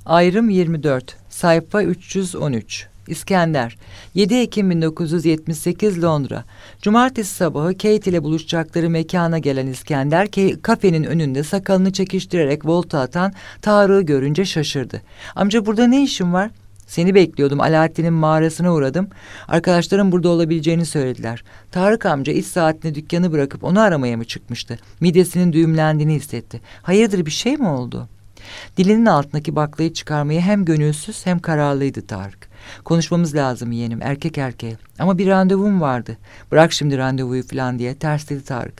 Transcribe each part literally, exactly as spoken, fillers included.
Ayrım yirmi dört, sayfa üç yüz on üç. İskender, yedi Ekim bin dokuz yüz yetmiş sekiz Londra. Cumartesi sabahı Kate ile buluşacakları mekana gelen İskender, kafenin önünde sakalını çekiştirerek volta atan Tarık'ı görünce şaşırdı. "Amca, burada ne işin var?" "Seni bekliyordum. Alaaddin'in mağarasına uğradım. Arkadaşlarım burada olabileceğini söylediler." Tarık amca iş saatinde dükkanı bırakıp onu aramaya mı çıkmıştı? Midesinin düğümlendiğini hissetti. "Hayırdır, bir şey mi oldu?" Dilinin altındaki baklayı çıkarmaya hem gönülsüz hem kararlıydı Tarık. "Konuşmamız lazım yeğenim, erkek erkeğe. Ama bir randevum vardı." "Bırak şimdi randevuyu falan" diye tersledi Tarık.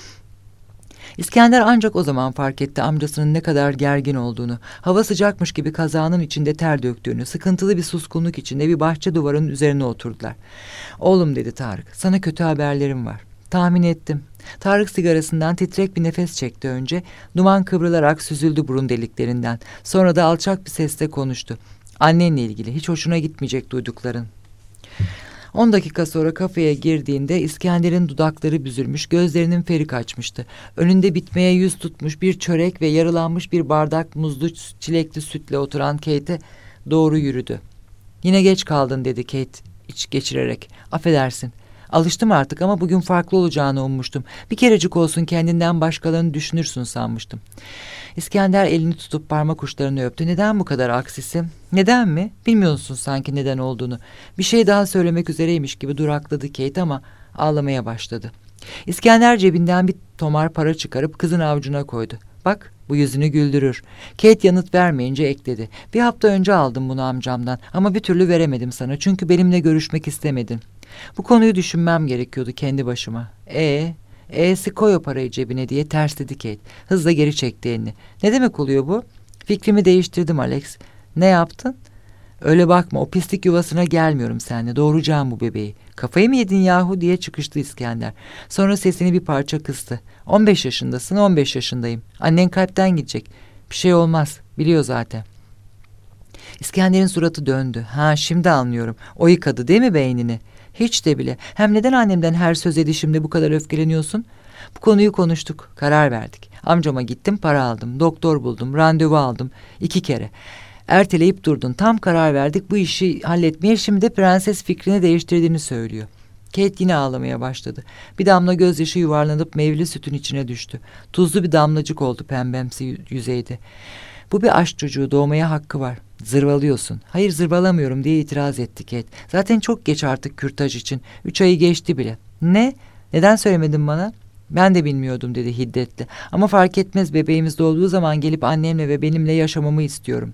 İskender ancak o zaman fark etti amcasının ne kadar gergin olduğunu. Hava sıcakmış gibi kazağının içinde ter döktüğünü, sıkıntılı bir suskunluk içinde bir bahçe duvarının üzerine oturdular. "Oğlum," dedi Tarık, "sana kötü haberlerim var." "Tahmin ettim." Tarık sigarasından titrek bir nefes çekti önce. Duman kıvrılarak süzüldü burun deliklerinden. Sonra da alçak bir sesle konuştu. "Annenle ilgili hiç hoşuna gitmeyecek duydukların." On dakika sonra kafeye girdiğinde İskender'in dudakları büzülmüş, gözlerinin feri kaçmıştı. Önünde bitmeye yüz tutmuş bir çörek ve yarılanmış bir bardak muzlu çilekli sütle oturan Kate'e doğru yürüdü. "Yine geç kaldın," dedi Kate iç geçirerek. "Affedersin. Alıştım artık ama bugün farklı olacağını ummuştum. Bir kerecik olsun kendinden başkalarını düşünürsün sanmıştım." İskender elini tutup parmak uçlarını öptü. "Neden bu kadar aksisin?" "Neden mi? Bilmiyorsun sanki neden olduğunu." Bir şey daha söylemek üzereymiş gibi durakladı Kate ama ağlamaya başladı. İskender cebinden bir tomar para çıkarıp kızın avucuna koydu. "Bak, bu yüzünü güldürür." Kate yanıt vermeyince ekledi. "Bir hafta önce aldım bunu amcamdan ama bir türlü veremedim sana çünkü benimle görüşmek istemedin." "Bu konuyu düşünmem gerekiyordu kendi başıma." Ee, E'si koy o parayı cebine" diye tersledi Kate. Hızla geri çekti elini. "Ne demek oluyor bu?" "Fikrimi değiştirdim Alex." "Ne yaptın?" "Öyle bakma, o pislik yuvasına gelmiyorum seninle. Doğuracağım bu bebeği." "Kafayı mı yedin yahu?" diye çıkıştı İskender. Sonra sesini bir parça kıstı. on beş yaşındasın, on beş yaşındayım. Annen kalpten gidecek. Bir şey olmaz, biliyor zaten." İskender'in suratı döndü. "Ha, şimdi anlıyorum. O yıkadı değil mi beynini?" "Hiç de bile. Hem neden annemden her söz edişimde bu kadar öfkeleniyorsun?" "Bu konuyu konuştuk, karar verdik. Amcama gittim, para aldım, doktor buldum, randevu aldım. iki kere. Erteleyip durdun. Tam karar verdik bu işi halletmeye, şimdi de prenses fikrini değiştirdiğini söylüyor." Kate yine ağlamaya başladı. Bir damla gözyaşı yuvarlanıp meyveli sütün içine düştü. Tuzlu bir damlacık oldu pembemsi yüzeyde. "Bu bir aşk çocuğu, doğmaya hakkı var." "Zırvalıyorsun." "Hayır, zırvalamıyorum," diye itiraz etti Kate. "Zaten çok geç artık kürtaj için. Üç ayı geçti bile." "Ne? Neden söylemedin bana?" "Ben de bilmiyordum," dedi hiddetle. "Ama fark etmez, bebeğimiz doğduğu zaman gelip annemle ve benimle yaşamamı istiyorum."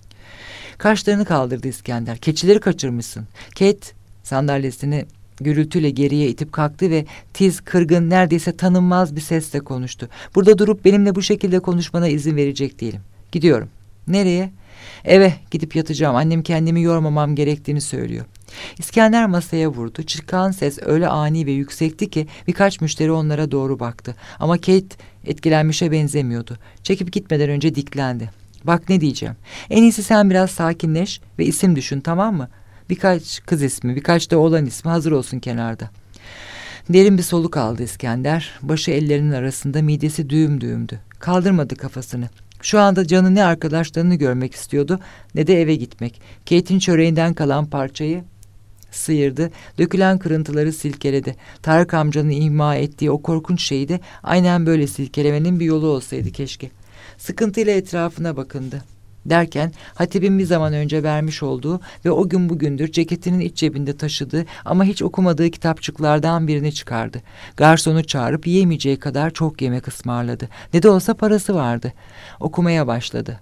Kaşlarını kaldırdı İskender. "Keçileri kaçırmışsın." Kate sandalyesini gürültüyle geriye itip kalktı ve tiz, kırgın, neredeyse tanınmaz bir sesle konuştu. "Burada durup benimle bu şekilde konuşmana izin verecek değilim. Gidiyorum." "Nereye?" "Eve gidip yatacağım. Annem kendimi yormamam gerektiğini söylüyor." İskender masaya vurdu. Çıkan ses öyle ani ve yüksekti ki birkaç müşteri onlara doğru baktı. Ama Kate etkilenmişe benzemiyordu. Çekip gitmeden önce diklendi. "Bak ne diyeceğim. En iyisi sen biraz sakinleş ve isim düşün, tamam mı? Birkaç kız ismi, birkaç da oğlan ismi hazır olsun kenarda." Derin bir soluk aldı İskender. Başı ellerinin arasında, midesi düğüm düğümdü. Kaldırmadı kafasını. Şu anda canı ne arkadaşlarını görmek istiyordu ne de eve gitmek. Kate'in çöreğinden kalan parçayı sıyırdı, dökülen kırıntıları silkeledi. Tarık amcanın ihmal ettiği o korkunç şeyi de aynen böyle silkelemenin bir yolu olsaydı keşke. Sıkıntıyla etrafına bakındı. Derken Hatip'in bir zaman önce vermiş olduğu ve o gün bugündür ceketinin iç cebinde taşıdığı ama hiç okumadığı kitapçıklardan birini çıkardı. Garsonu çağırıp yiyemeyeceği kadar çok yemek ısmarladı. Ne de olsa parası vardı. Okumaya başladı.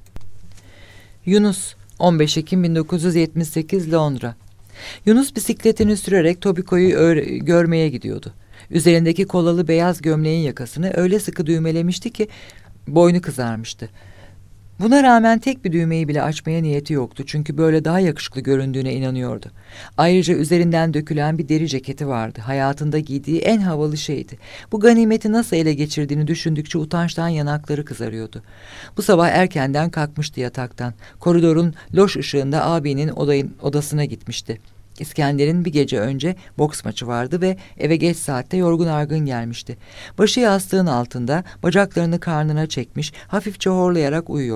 Yunus, on beş Ekim bin dokuz yüz yetmiş sekiz Londra. Yunus bisikletini sürerek Tobiko'yu görmeye gidiyordu. Üzerindeki kolalı beyaz gömleğin yakasını öyle sıkı düğmelemişti ki boynu kızarmıştı. Buna rağmen tek bir düğmeyi bile açmaya niyeti yoktu çünkü böyle daha yakışıklı göründüğüne inanıyordu. Ayrıca üzerinden dökülen bir deri ceketi vardı. Hayatında giydiği en havalı şeydi. Bu ganimeti nasıl ele geçirdiğini düşündükçe utançtan yanakları kızarıyordu. Bu sabah erkenden kalkmıştı yataktan. Koridorun loş ışığında abinin odayın, odasına gitmişti. İskender'in bir gece önce boks maçı vardı ve eve geç saatte yorgun argın gelmişti. Başı yastığın altında, bacaklarını karnına çekmiş, hafifçe horlayarak uyuyordu.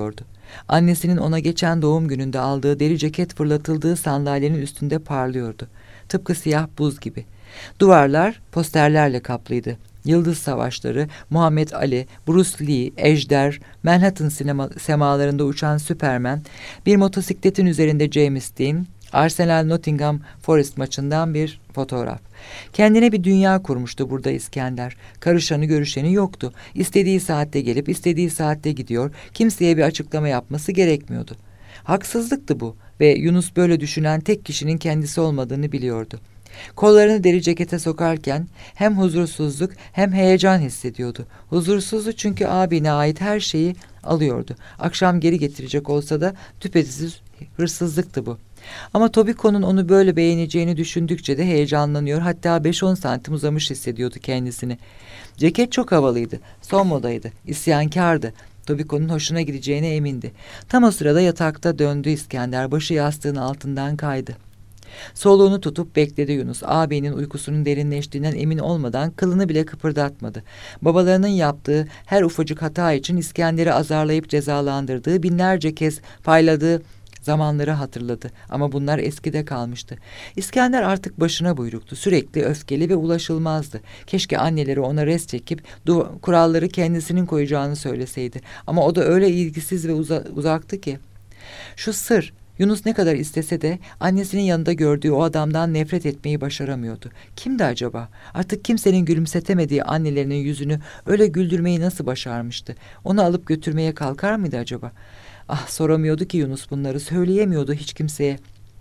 Annesinin ona geçen doğum gününde aldığı deri ceket fırlatıldığı sandalyenin üstünde parlıyordu. Tıpkı siyah buz gibi. Duvarlar posterlerle kaplıydı. Yıldız Savaşları, Muhammed Ali, Bruce Lee, Ejder, Manhattan sinema, semalarında uçan Superman, bir motosikletin üzerinde James Dean, Arsenal Nottingham Forest maçından bir fotoğraf. Kendine bir dünya kurmuştu burada İskender. Karışanı görüşeni yoktu. İstediği saatte gelip istediği saatte gidiyor. Kimseye bir açıklama yapması gerekmiyordu. Haksızlıktı bu ve Yunus böyle düşünen tek kişinin kendisi olmadığını biliyordu. Kollarını deri cekete sokarken hem huzursuzluk hem heyecan hissediyordu. Huzursuzdu çünkü abine ait her şeyi alıyordu. Akşam geri getirecek olsa da düpedüz hırsızlıktı bu. Ama Tobiko'nun onu böyle beğeneceğini düşündükçe de heyecanlanıyor, hatta beş on santim uzamış hissediyordu kendisini. Ceket çok havalıydı, son modaydı, isyankardı. Tobiko'nun hoşuna gideceğine emindi. Tam o sırada yatakta döndü İskender, başı yastığın altından kaydı. Soluğunu tutup bekledi Yunus. Ağabeyinin uykusunun derinleştiğinden emin olmadan kılını bile kıpırdatmadı. Babalarının yaptığı her ufacık hata için İskender'i azarlayıp cezalandırdığı, binlerce kez payladığı zamanları hatırladı. Ama bunlar eskide kalmıştı. İskender artık başına buyruktu. Sürekli öfkeli ve ulaşılmazdı. Keşke anneleri ona res çekip kuralları kendisinin koyacağını söyleseydi. Ama o da öyle ilgisiz ve uza uzaktı ki. Şu sır, Yunus ne kadar istese de annesinin yanında gördüğü o adamdan nefret etmeyi başaramıyordu. Kimdi acaba? Artık kimsenin gülümsetemediği annelerinin yüzünü öyle güldürmeyi nasıl başarmıştı? Onu alıp götürmeye kalkar mıydı acaba? Ah, soramıyordu ki Yunus bunları, söyleyemiyordu hiç kimseye.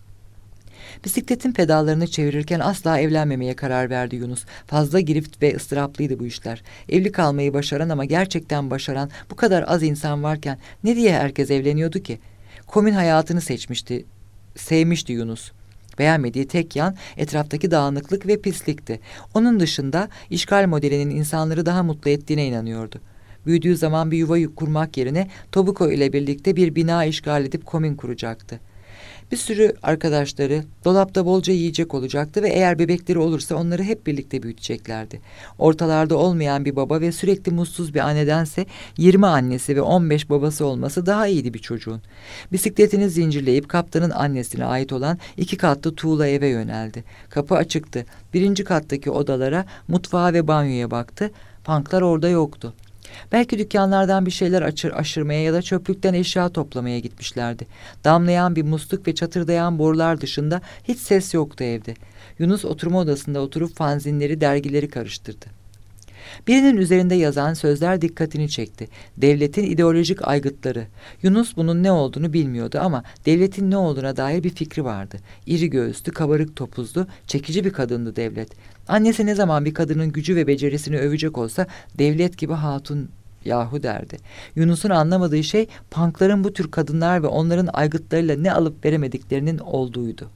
Bisikletin pedallarını çevirirken asla evlenmemeye karar verdi Yunus. Fazla girift ve ıstıraplıydı bu işler. Evli kalmayı başaran ama gerçekten başaran bu kadar az insan varken ne diye herkes evleniyordu ki? Komün hayatını seçmişti, sevmişti Yunus. Beğenmediği tek yan etraftaki dağınıklık ve pislikti. Onun dışında işgal modelinin insanları daha mutlu ettiğine inanıyordu. Büyüdüğü zaman bir yuva kurmak yerine Tobiko ile birlikte bir bina işgal edip komün kuracaktı. Bir sürü arkadaşları, dolapta bolca yiyecek olacaktı ve eğer bebekleri olursa onları hep birlikte büyüteceklerdi. Ortalarda olmayan bir baba ve sürekli mutsuz bir annedense yirmi annesi ve on beş babası olması daha iyiydi bir çocuğun. Bisikletini zincirleyip kaptanın annesine ait olan iki katlı tuğla eve yöneldi. Kapı açıktı. Birinci kattaki odalara, mutfağa ve banyoya baktı. Panklar orada yoktu. Belki dükkanlardan bir şeyler açır, aşırmaya ya da çöplükten eşya toplamaya gitmişlerdi. Damlayan bir musluk ve çatırdayan borular dışında hiç ses yoktu evde. Yunus oturma odasında oturup fanzinleri, dergileri karıştırdı. Birinin üzerinde yazan sözler dikkatini çekti. Devletin ideolojik aygıtları. Yunus bunun ne olduğunu bilmiyordu ama devletin ne olduğuna dair bir fikri vardı. İri göğüslü, kabarık topuzlu, çekici bir kadındı devlet. Annesi ne zaman bir kadının gücü ve becerisini övecek olsa devlet gibi hatun yahu derdi. Yunus'un anlamadığı şey punkların bu tür kadınlar ve onların aygıtlarıyla ne alıp veremediklerinin olduğuydu.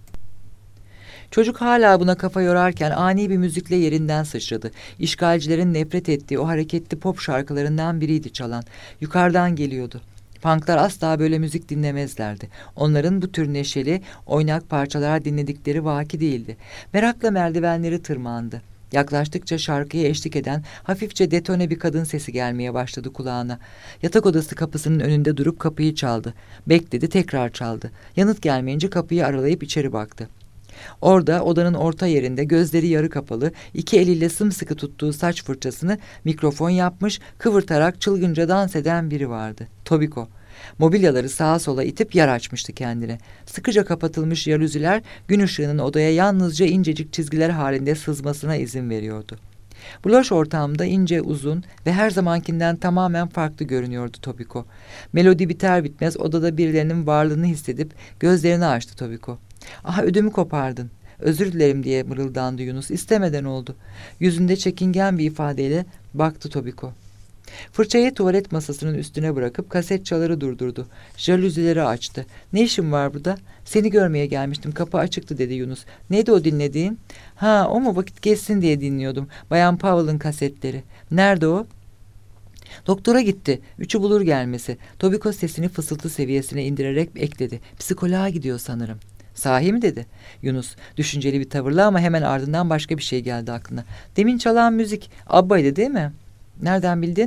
Çocuk hala buna kafa yorarken ani bir müzikle yerinden sıçradı. İşgalcilerin nefret ettiği o hareketli pop şarkılarından biriydi çalan. Yukarıdan geliyordu. Punklar asla böyle müzik dinlemezlerdi. Onların bu tür neşeli, oynak parçalar dinledikleri vaki değildi. Merakla merdivenleri tırmandı. Yaklaştıkça şarkıya eşlik eden hafifçe detone bir kadın sesi gelmeye başladı kulağına. Yatak odası kapısının önünde durup kapıyı çaldı. Bekledi, tekrar çaldı. Yanıt gelmeyince kapıyı aralayıp içeri baktı. Orada odanın orta yerinde gözleri yarı kapalı, iki eliyle sımsıkı tuttuğu saç fırçasını mikrofon yapmış, kıvırtarak çılgınca dans eden biri vardı. Tobiko. Mobilyaları sağa sola itip yer açmıştı kendine. Sıkıca kapatılmış jalüziler gün ışığının odaya yalnızca incecik çizgiler halinde sızmasına izin veriyordu. Bu loş ortamda ince, uzun ve her zamankinden tamamen farklı görünüyordu Tobiko. Melodi biter bitmez odada birilerinin varlığını hissedip gözlerini açtı Tobiko. "Ah, ödümü kopardın. Özür dilerim," diye mırıldandı Yunus. "İstemeden oldu." Yüzünde çekingen bir ifadeyle baktı Tobiko. Fırçayı tuvalet masasının üstüne bırakıp kaset çaları durdurdu. Jalüzileri açtı. "Ne işin var burada?" "Seni görmeye gelmiştim. Kapı açıktı," dedi Yunus. "Neydi o dinlediğin?" "Ha, o mu? Vakit geçsin diye dinliyordum. Bayan Powell'ın kasetleri." "Nerede o?" "Doktora gitti. Üçü bulur gelmesi." Tobiko sesini fısıltı seviyesine indirerek ekledi. "Psikoloğa gidiyor sanırım." "Sahi mi?" dedi Yunus düşünceli bir tavırla, ama hemen ardından başka bir şey geldi aklına. "Demin çalan müzik Abba'ydı değil mi?" "Nereden bildin?"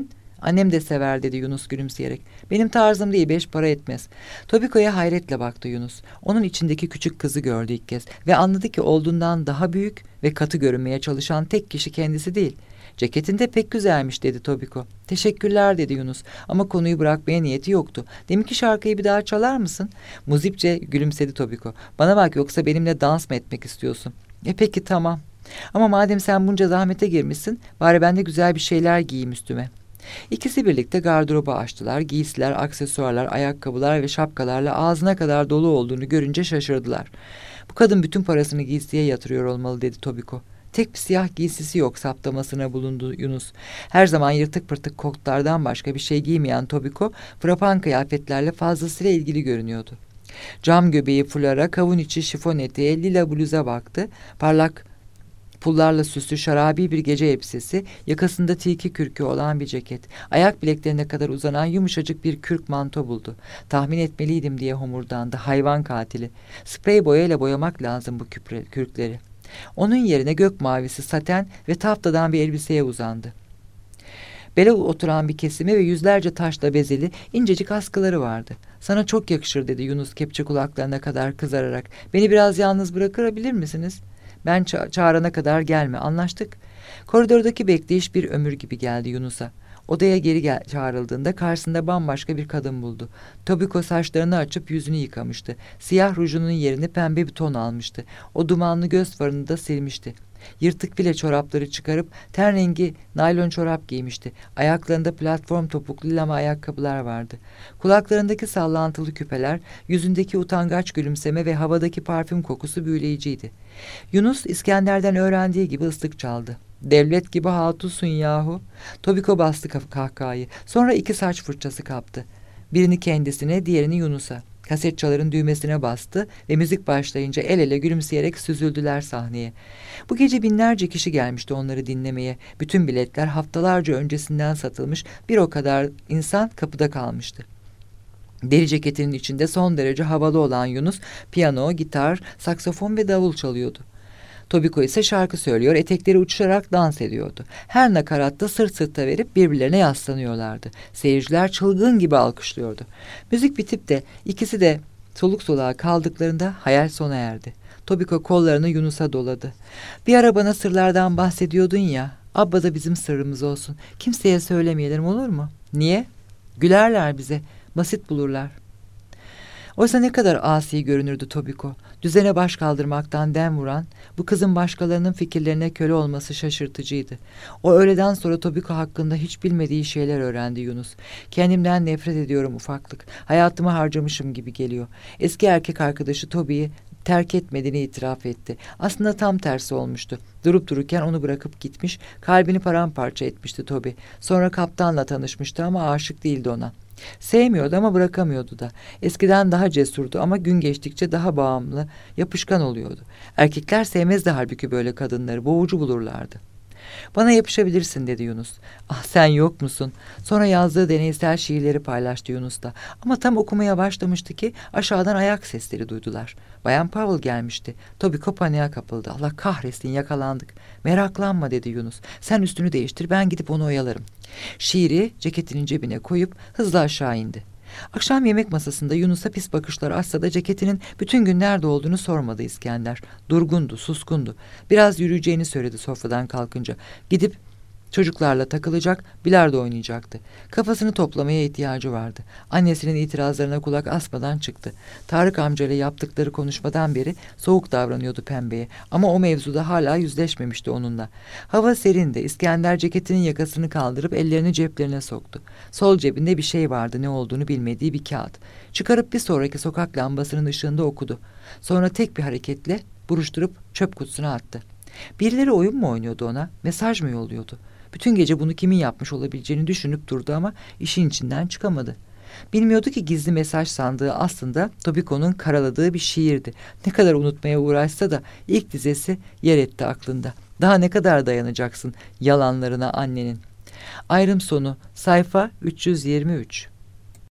Annem de sever dedi Yunus gülümseyerek. Benim tarzım değil, beş para etmez. Tobiko'ya hayretle baktı Yunus. Onun içindeki küçük kızı gördü ilk kez ve anladı ki olduğundan daha büyük ve katı görünmeye çalışan tek kişi kendisi değil. Ceketin de pek güzelmiş dedi Tobiko. Teşekkürler dedi Yunus ama konuyu bırakmaya niyeti yoktu. Deminki şarkıyı bir daha çalar mısın? Muzipçe gülümsedi Tobiko. Bana bak, yoksa benimle dans mı etmek istiyorsun? E peki tamam. Ama madem sen bunca zahmete girmişsin, bari ben de güzel bir şeyler giyeyim üstüme. İkisi birlikte gardırobu açtılar. Giysiler, aksesuarlar, ayakkabılar ve şapkalarla ağzına kadar dolu olduğunu görünce şaşırdılar. Bu kadın bütün parasını giysiye yatırıyor olmalı dedi Tobiko. Tek bir siyah giysisi yok saptamasına bulundu Yunus. Her zaman yırtık pırtık kotlardan başka bir şey giymeyen Tobiko, frapan kıyafetlerle fazlasıyla ilgili görünüyordu. Cam göbeği fulara, kavun içi şifon eteğe, lila bluza baktı. Parlak pullarla süslü şarabi bir gece elbisesi, yakasında tilki kürkü olan bir ceket, ayak bileklerine kadar uzanan yumuşacık bir kürk manto buldu. Tahmin etmeliydim diye homurdandı, hayvan katili. Sprey boyayla boyamak lazım bu küpre, kürkleri. Onun yerine gök mavisi saten ve taftadan bir elbiseye uzandı. Bele oturan bir kesimi ve yüzlerce taşla bezeli incecik askıları vardı. Sana çok yakışır dedi Yunus kepçe kulaklarına kadar kızararak. Beni biraz yalnız bırakabilir misiniz? Ben ça- çağırana kadar gelme, anlaştık. Koridordaki bekleyiş bir ömür gibi geldi Yunus'a. Odaya geri gel- çağrıldığında karşısında bambaşka bir kadın buldu. Tobiko saçlarını açıp yüzünü yıkamıştı. Siyah rujunun yerini pembe bir ton almıştı. O dumanlı göz farını da silmişti. Yırtık file çorapları çıkarıp ten rengi naylon çorap giymişti. Ayaklarında platform topuklu lama ayakkabılar vardı. Kulaklarındaki sallantılı küpeler, yüzündeki utangaç gülümseme ve havadaki parfüm kokusu büyüleyiciydi. Yunus İskender'den öğrendiği gibi ıslık çaldı. Devlet gibi hatunsun yahu. Tobiko bastı kahkahayı. Sonra iki saç fırçası kaptı. Birini kendisine, diğerini Yunus'a. Kaset çaların düğmesine bastı ve müzik başlayınca el ele gülümseyerek süzüldüler sahneye. Bu gece binlerce kişi gelmişti onları dinlemeye. Bütün biletler haftalarca öncesinden satılmış, bir o kadar insan kapıda kalmıştı. Deri ceketinin içinde son derece havalı olan Yunus, piyano, gitar, saksafon ve davul çalıyordu. Tobiko ise şarkı söylüyor, etekleri uçuşarak dans ediyordu. Her nakaratta sırt sırta verip birbirlerine yaslanıyorlardı. Seyirciler çılgın gibi alkışlıyordu. Müzik bitip de ikisi de soluk soluğa kaldıklarında hayal sona erdi. Tobiko kollarını Yunus'a doladı. Bir ara bana sırlardan bahsediyordun ya, Abba da bizim sırrımız olsun. Kimseye söylemeyelim, olur mu? Niye? Gülerler bize, basit bulurlar. Oysa ne kadar asi görünürdü Tobiko. Düzene baş kaldırmaktan dem vuran, bu kızın başkalarının fikirlerine köle olması şaşırtıcıydı. O öğleden sonra Tobiko hakkında hiç bilmediği şeyler öğrendi Yunus. Kendimden nefret ediyorum ufaklık. Hayatımı harcamışım gibi geliyor. Eski erkek arkadaşı Toby'yi terk etmediğini itiraf etti. Aslında tam tersi olmuştu. Durup dururken onu bırakıp gitmiş, kalbini paramparça etmişti Toby. Sonra kaptanla tanışmıştı ama aşık değildi ona. Sevmiyordu ama bırakamıyordu da. Eskiden daha cesurdu ama gün geçtikçe daha bağımlı, yapışkan oluyordu. Erkekler sevmezdi halbuki böyle kadınları, boğucu bulurlardı. Bana yapışabilirsin dedi Yunus. Ah, sen yok musun? Sonra yazdığı deneysel şiirleri paylaştı Yunus da. Ama tam okumaya başlamıştı ki aşağıdan ayak sesleri duydular. Bayan Powell gelmişti. Tobiko paniğe kapıldı. Allah kahretsin, yakalandık. Meraklanma dedi Yunus. Sen üstünü değiştir, ben gidip onu oyalarım. Şiiri ceketinin cebine koyup hızla aşağı indi. Akşam yemek masasında Yunus'a pis bakışlar atsa da ceketinin bütün gün nerede olduğunu sormadı İskender. Durgundu, suskundu. Biraz yürüyeceğini söyledi sofradan kalkınca. Gidip çocuklarla takılacak, bilardo oynayacaktı. Kafasını toplamaya ihtiyacı vardı. Annesinin itirazlarına kulak asmadan çıktı. Tarık amcayla yaptıkları konuşmadan beri soğuk davranıyordu Pembe'ye. Ama o mevzuda hala yüzleşmemişti onunla. Hava serindi. İskender ceketinin yakasını kaldırıp ellerini ceplerine soktu. Sol cebinde bir şey vardı, ne olduğunu bilmediği bir kağıt. Çıkarıp bir sonraki sokak lambasının ışığında okudu. Sonra tek bir hareketle buruşturup çöp kutusuna attı. Birileri oyun mu oynuyordu ona, mesaj mı yolluyordu? Bütün gece bunu kimin yapmış olabileceğini düşünüp durdu ama işin içinden çıkamadı. Bilmiyordu ki gizli mesaj sandığı aslında Tobiko'nun karaladığı bir şiirdi. Ne kadar unutmaya uğraşsa da ilk dizesi yer etti aklında. Daha ne kadar dayanacaksın yalanlarına annenin? Ayrım sonu, sayfa üç yüz yirmi üç.